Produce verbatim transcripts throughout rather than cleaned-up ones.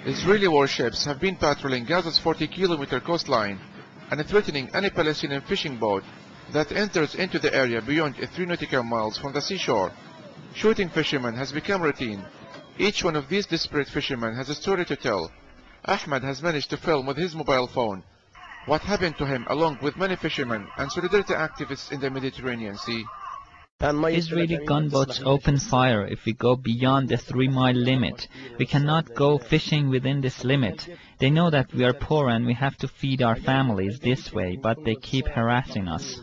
Israeli warships have been patrolling Gaza's forty kilometer coastline and threatening any Palestinian fishing boat that enters into the area beyond three nautical miles from the seashore. Shooting fishermen has become routine. Each one of these desperate fishermen has a story to tell. Ahmed has managed to film with his mobile phone what happened to him along with many fishermen and solidarity activists in the Mediterranean Sea. Israeli gunboats open fire if we go beyond the three-mile limit. We cannot go fishing within this limit. They know that we are poor and we have to feed our families this way, but they keep harassing us.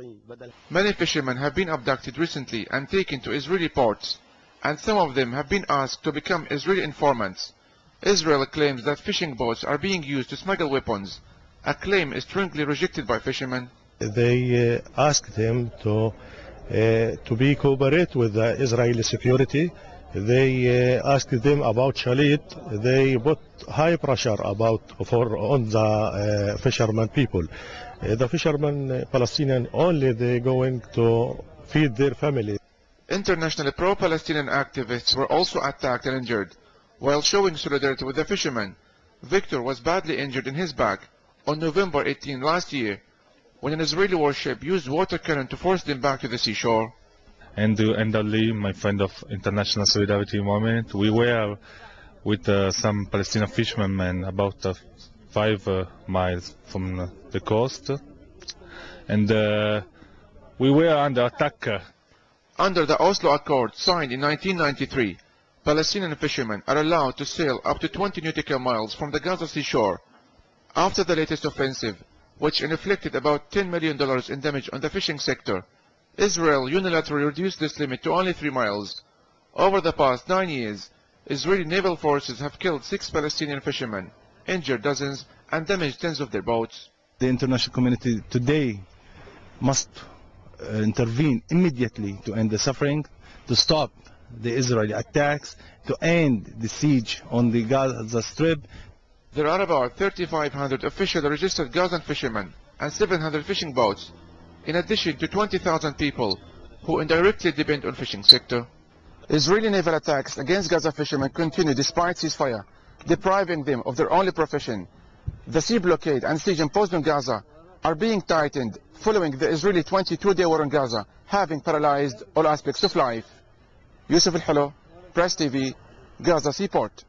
Many fishermen have been abducted recently and taken to Israeli ports, and some of them have been asked to become Israeli informants. Israel claims that fishing boats are being used to smuggle weapons. A claim is strongly rejected by fishermen. They uh, asked them to uh, to be cooperate with the Israeli security. They uh, asked them about Shalit. They put high pressure about for on the uh, fishermen people. Uh, the fishermen uh, Palestinian only they going to feed their family. International pro-Palestinian activists were also attacked and injured while showing solidarity with the fishermen. Victor was badly injured in his back on November eighteenth last year when an Israeli warship used water cannon to force them back to the seashore. And uh, and Ali, my friend of International Solidarity Movement, we were with uh, some Palestinian fishermen about uh, five uh, miles from uh, the coast, and uh, we were under attack. Under the Oslo Accord signed in nineteen ninety-three, Palestinian fishermen are allowed to sail up to twenty nautical miles from the Gaza seashore. After the latest offensive, which inflicted about ten million dollars in damage on the fishing sector, Israel unilaterally reduced this limit to only three miles. Over the past nine years, Israeli naval forces have killed six Palestinian fishermen, injured dozens, and damaged tens of their boats. The international community today must uh, intervene immediately to end the suffering, to stop the Israeli attacks, to end the siege on the Gaza Strip. There are about thirty-five hundred officially registered Gazan fishermen and seven hundred fishing boats, in addition to twenty thousand people who indirectly depend on fishing sector. Israeli naval attacks against Gaza fishermen continue despite ceasefire, depriving them of their only profession. The sea blockade and siege imposed on Gaza are being tightened following the Israeli twenty-two day war on Gaza, having paralyzed all aspects of life. Yusuf Al-Halo, Press T V, Gaza Seaport.